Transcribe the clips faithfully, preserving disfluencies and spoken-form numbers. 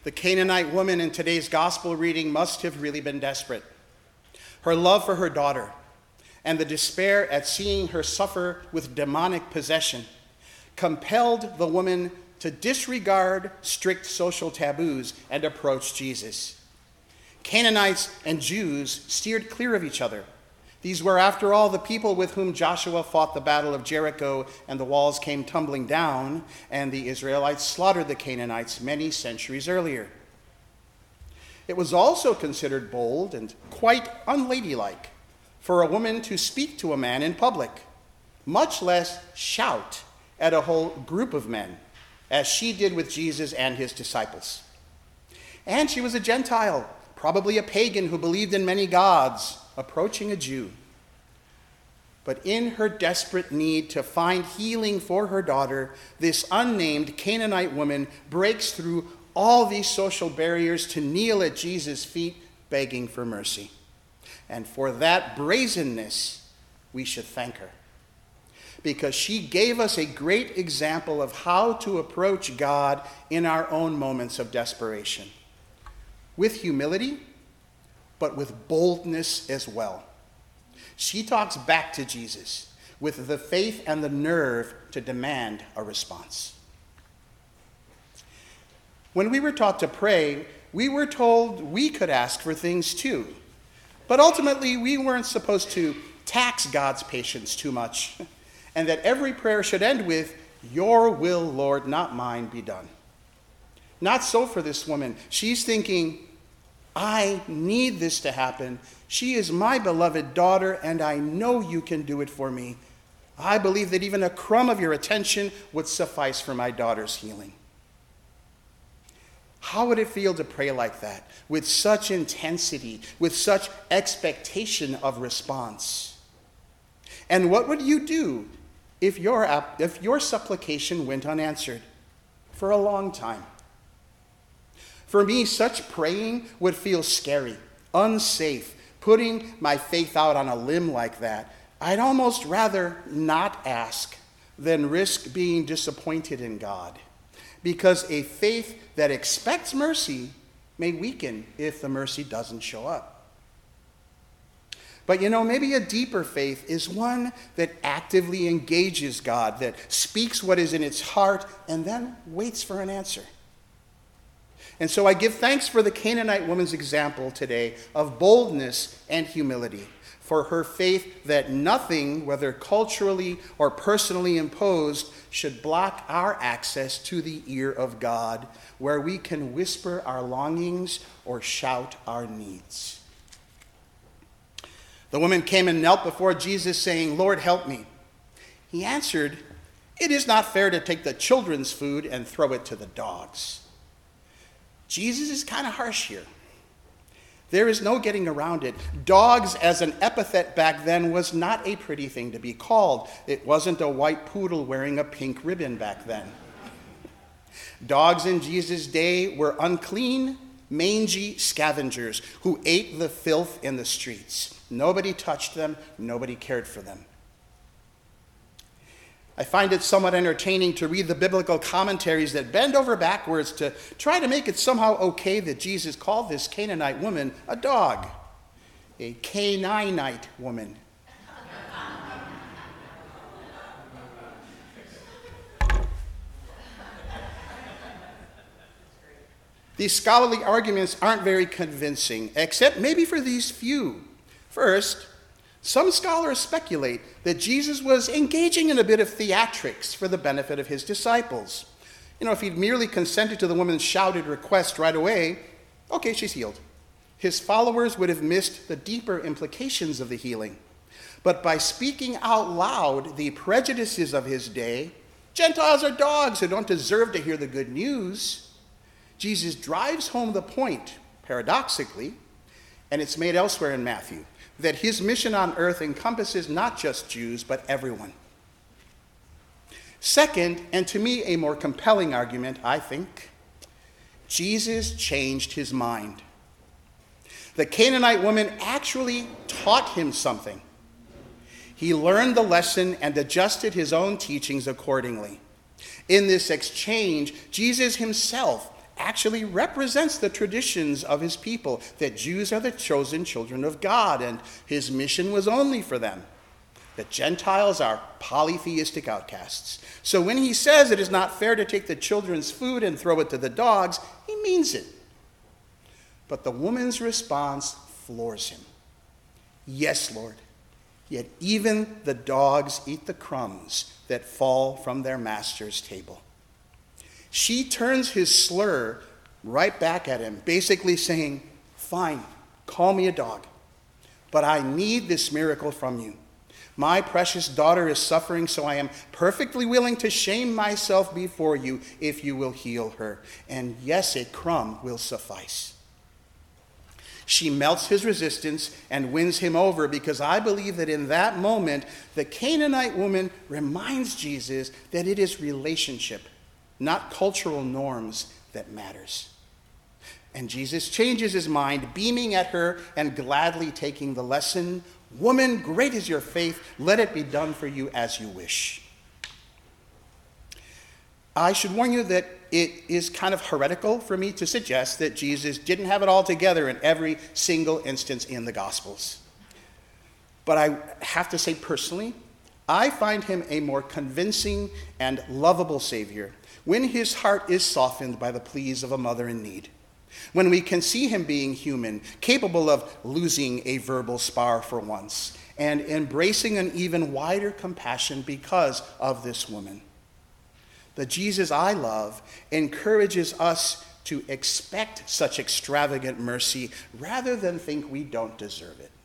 The Canaanite woman in today's gospel reading must have really been desperate. Her love for her daughter and the despair at seeing her suffer with demonic possession compelled the woman to disregard strict social taboos and approach Jesus. Canaanites and Jews steered clear of each other. These were, after all, the people with whom Joshua fought the battle of Jericho, and the walls came tumbling down, and the Israelites slaughtered the Canaanites many centuries earlier. It was also considered bold and quite unladylike for a woman to speak to a man in public, much less shout at a whole group of men, as she did with Jesus and his disciples. And she was a Gentile, probably a pagan who believed in many gods, approaching a Jew. But in her desperate need to find healing for her daughter, this unnamed Canaanite woman breaks through all these social barriers to kneel at Jesus' feet, begging for mercy. And for that brazenness, we should thank her, because she gave us a great example of how to approach God in our own moments of desperation, with humility, but with boldness as well. She talks back to Jesus with the faith and the nerve to demand a response. When we were taught to pray, we were told we could ask for things too. But ultimately, we weren't supposed to tax God's patience too much, and that every prayer should end with, "Your will, Lord, not mine, be done." Not so for this woman. She's thinking, I need this to happen. She is my beloved daughter, and I know you can do it for me. I believe that even a crumb of your attention would suffice for my daughter's healing. How would it feel to pray like that, with such intensity, with such expectation of response? And what would you do if your, if your supplication went unanswered for a long time? For me, such praying would feel scary, unsafe. Putting my faith out on a limb like that, I'd almost rather not ask than risk being disappointed in God, because a faith that expects mercy may weaken if the mercy doesn't show up. But you know, maybe a deeper faith is one that actively engages God, that speaks what is in its heart and then waits for an answer. And so I give thanks for the Canaanite woman's example today of boldness and humility, for her faith that nothing, whether culturally or personally imposed, should block our access to the ear of God, where we can whisper our longings or shout our needs. The woman came and knelt before Jesus, saying, "Lord, help me." He answered, "It is not fair to take the children's food and throw it to the dogs." Jesus is kind of harsh here. There is no getting around it. Dogs as an epithet back then was not a pretty thing to be called. It wasn't a white poodle wearing a pink ribbon back then. Dogs in Jesus' day were unclean, mangy scavengers who ate the filth in the streets. Nobody touched them. Nobody cared for them. I find it somewhat entertaining to read the biblical commentaries that bend over backwards to try to make it somehow okay that Jesus called this Canaanite woman a dog, a Canaanite woman. These scholarly arguments aren't very convincing, except maybe for these few. First, some scholars speculate that Jesus was engaging in a bit of theatrics for the benefit of his disciples. You know, if he'd merely consented to the woman's shouted request right away, okay, she's healed. His followers would have missed the deeper implications of the healing. But by speaking out loud the prejudices of his day, Gentiles are dogs who don't deserve to hear the good news, Jesus drives home the point, paradoxically, and it's made elsewhere in Matthew, that his mission on earth encompasses not just Jews, but everyone. Second, and to me a more compelling argument, I think, Jesus changed his mind. The Canaanite woman actually taught him something. He learned the lesson and adjusted his own teachings accordingly. In this exchange, Jesus himself actually represents the traditions of his people, that Jews are the chosen children of God, and his mission was only for them, that Gentiles are polytheistic outcasts. So when he says it is not fair to take the children's food and throw it to the dogs, he means it. But the woman's response floors him. Yes, Lord, yet even the dogs eat the crumbs that fall from their master's table. She turns his slur right back at him, basically saying, fine, call me a dog, but I need this miracle from you. My precious daughter is suffering, so I am perfectly willing to shame myself before you if you will heal her. And yes, a crumb will suffice. She melts his resistance and wins him over, because I believe that in that moment, the Canaanite woman reminds Jesus that it is relationship, not cultural norms, that matters. And Jesus changes his mind, beaming at her and gladly taking the lesson. Woman, great is your faith. Let it be done for you as you wish. I should warn you that it is kind of heretical for me to suggest that Jesus didn't have it all together in every single instance in the Gospels. But I have to say personally, I find him a more convincing and lovable Savior when his heart is softened by the pleas of a mother in need. When we can see him being human, capable of losing a verbal spar for once, and embracing an even wider compassion because of this woman. The Jesus I love encourages us to expect such extravagant mercy rather than think we don't deserve it.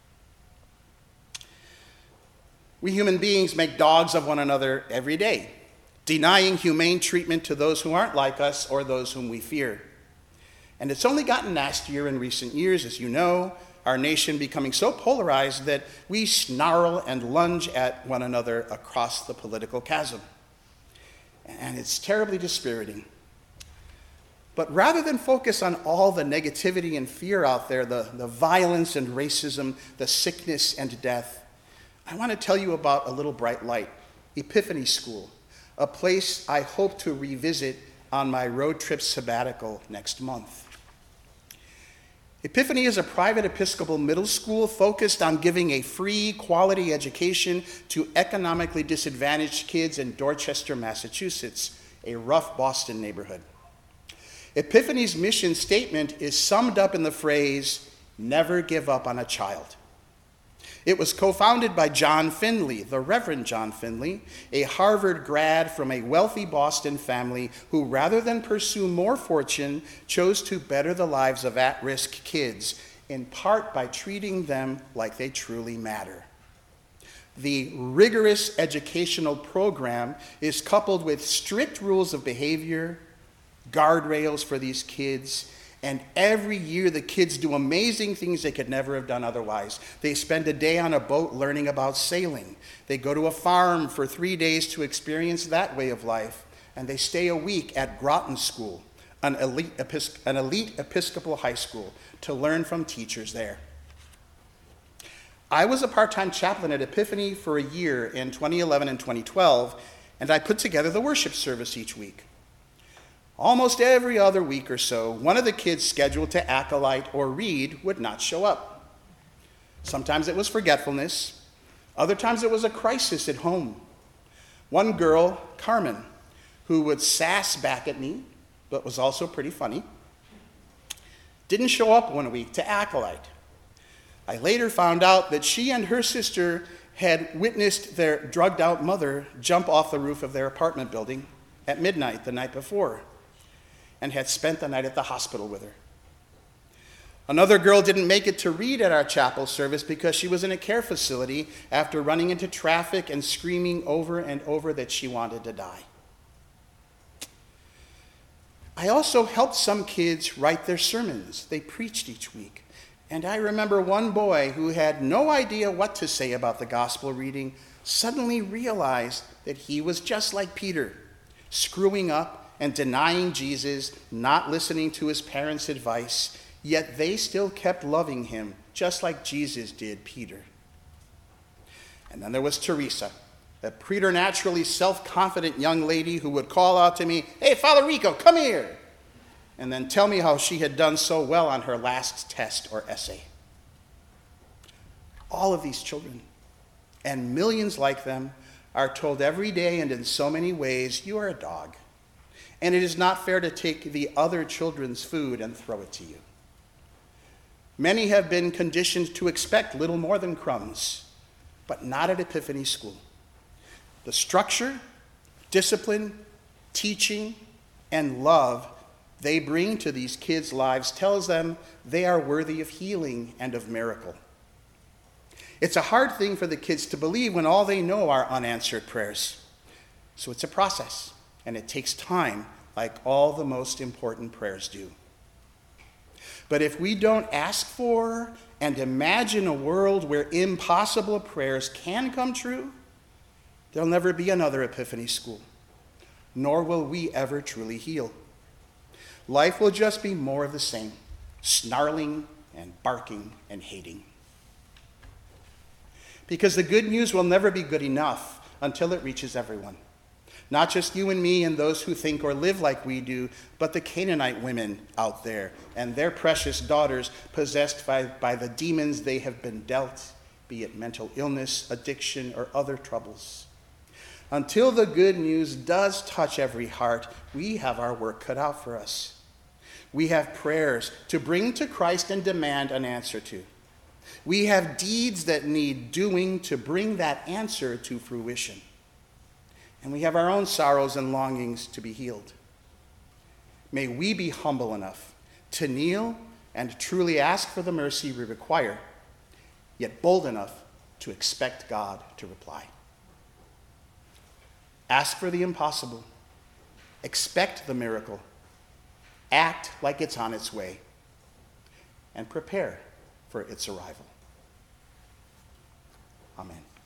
We human beings make dogs of one another every day, denying humane treatment to those who aren't like us or those whom we fear. And it's only gotten nastier in recent years, as you know, our nation becoming so polarized that we snarl and lunge at one another across the political chasm. And it's terribly dispiriting. But rather than focus on all the negativity and fear out there, the, the violence and racism, the sickness and death, I want to tell you about a little bright light, Epiphany School, a place I hope to revisit on my road trip sabbatical next month. Epiphany is a private Episcopal middle school focused on giving a free, quality education to economically disadvantaged kids in Dorchester, Massachusetts, a rough Boston neighborhood. Epiphany's mission statement is summed up in the phrase, never give up on a child. It was co-founded by John Finley, the Reverend John Finley, a Harvard grad from a wealthy Boston family who, rather than pursue more fortune, chose to better the lives of at-risk kids, in part by treating them like they truly matter. The rigorous educational program is coupled with strict rules of behavior, guardrails for these kids, and every year the kids do amazing things they could never have done otherwise. They spend a day on a boat learning about sailing. They go to a farm for three days to experience that way of life. And they stay a week at Groton School, an elite, Episc- an elite Episcopal high school, to learn from teachers there. I was a part-time chaplain at Epiphany for a year in twenty eleven and twenty twelve, and I put together the worship service each week. Almost every other week or so, one of the kids scheduled to acolyte or read would not show up. Sometimes it was forgetfulness. Other times it was a crisis at home. One girl, Carmen, who would sass back at me, but was also pretty funny, didn't show up one week to acolyte. I later found out that she and her sister had witnessed their drugged-out mother jump off the roof of their apartment building at midnight the night before, and had spent the night at the hospital with her. Another girl didn't make it to read at our chapel service because she was in a care facility after running into traffic and screaming over and over that she wanted to die. I also helped some kids write their sermons. They preached each week. And I remember one boy who had no idea what to say about the gospel reading suddenly realized that he was just like Peter, screwing up and denying Jesus, not listening to his parents' advice, yet they still kept loving him, just like Jesus did Peter. And then there was Teresa, a preternaturally self-confident young lady who would call out to me, "Hey, Father Rico, come here." and then tell me how she had done so well on her last test or essay. All of these children, and millions like them, are told every day and in so many ways, you are a dog, and it is not fair to take the other children's food and throw it to you. Many have been conditioned to expect little more than crumbs, but not at Epiphany School. The structure, discipline, teaching, and love they bring to these kids' lives tells them they are worthy of healing and of miracle. It's a hard thing for the kids to believe when all they know are unanswered prayers. So it's a process, and it takes time, like all the most important prayers do. But if we don't ask for and imagine a world where impossible prayers can come true, there'll never be another Epiphany School, nor will we ever truly heal. Life will just be more of the same, snarling and barking and hating. Because the good news will never be good enough until it reaches everyone. Not just you and me and those who think or live like we do, but the Canaanite women out there and their precious daughters possessed by, by the demons they have been dealt, be it mental illness, addiction, or other troubles. Until the good news does touch every heart, we have our work cut out for us. We have prayers to bring to Christ and demand an answer to. We have deeds that need doing to bring that answer to fruition. And we have our own sorrows and longings to be healed. May we be humble enough to kneel and truly ask for the mercy we require, yet bold enough to expect God to reply. Ask for the impossible. Expect the miracle. Act like it's on its way. And prepare for its arrival. Amen.